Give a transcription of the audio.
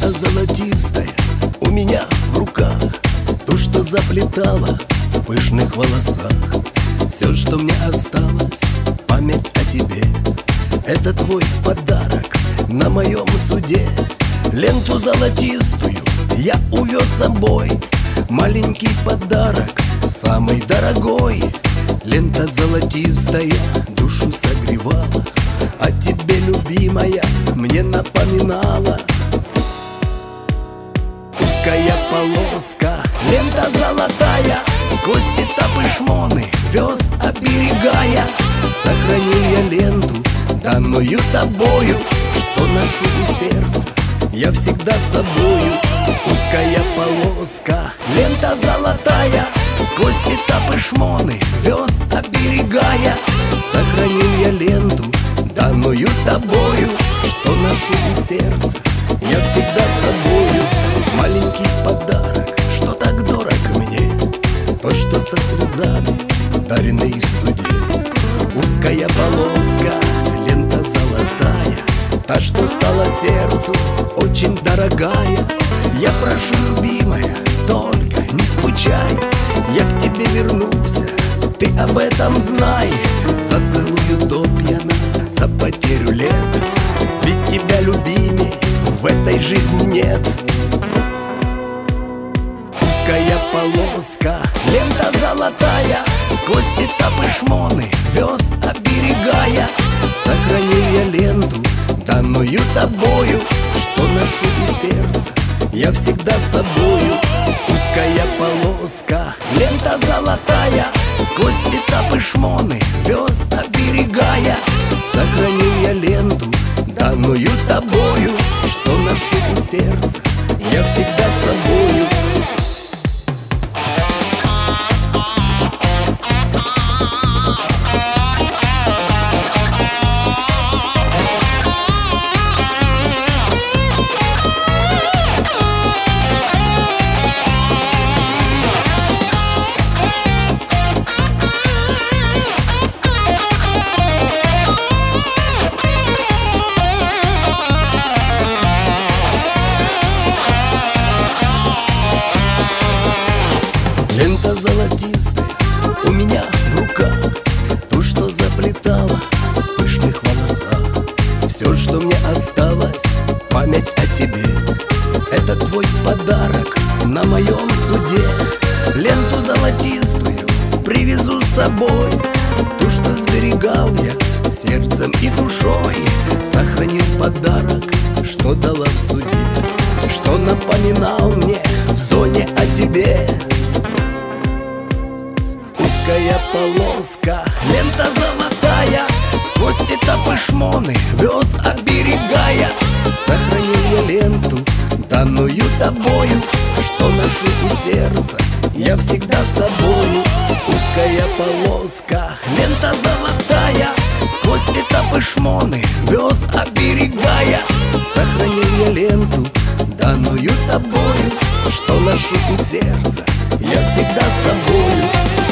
Лента золотистая у меня в руках, то, что заплетала в пышных волосах. Все, что мне осталось, память о тебе. Это твой подарок на моем суде. Ленту золотистую я увез с собой, маленький подарок, самый дорогой. Лента золотистая душу согревала, о тебе, любимая, мне напоминала. Узкая полоска, лента золотая, сквозь этапы шмоны вез, оберегая. Сохранил я ленту, данную тобою, что ношу у сердца я всегда с собою. Узкая полоска, лента золотая, сквозь этапы шмоны вез, оберегая. Сохранил я ленту, данную тобою, что ношу у сердца я всегда с собою. Маленький подарок, что так дорог мне, то, что со слезами, даренный в суде. Узкая полоска, лента золотая, та, что стала сердцу очень дорогая. Я прошу, любимая, только не скучай, я к тебе вернусь, ты об этом знай. Зацелую до пьяна за потерю лет, ведь тебя, любимей, в этой жизни нет. Узкая полоска, лента золотая, сквозь этапы шмоны вез, оберегая. Сохранил я ленту, данную тобою, что ношу у сердца я всегда с собою. Узкая полоска, лента золотая, сквозь этапы шмоны вез, оберегая. Сохранил я ленту, данную тобою, что ношу у сердца я всегда с собою. Лента золотистая у меня в руках, то, что заплетала в пышных волосах. Все, что мне осталось, память о тебе. Это твой подарок на моем суде. Ленту золотистую привезу с собой, то, что сберегал я сердцем и душой. Сохранил подарок, что дала в суде, что напоминал мне в зоне о тебе. Узкая полоска, лента золотая, сквозь этапы шмоны вез, оберегая. Сохранил я ленту, данную тобою, что ношу у сердца я всегда с собою. Узкая полоска, лента золотая, сквозь этапы шмоны вез, оберегая. Сохранил я ленту, данную тобою, что ношу у сердца я всегда с собою.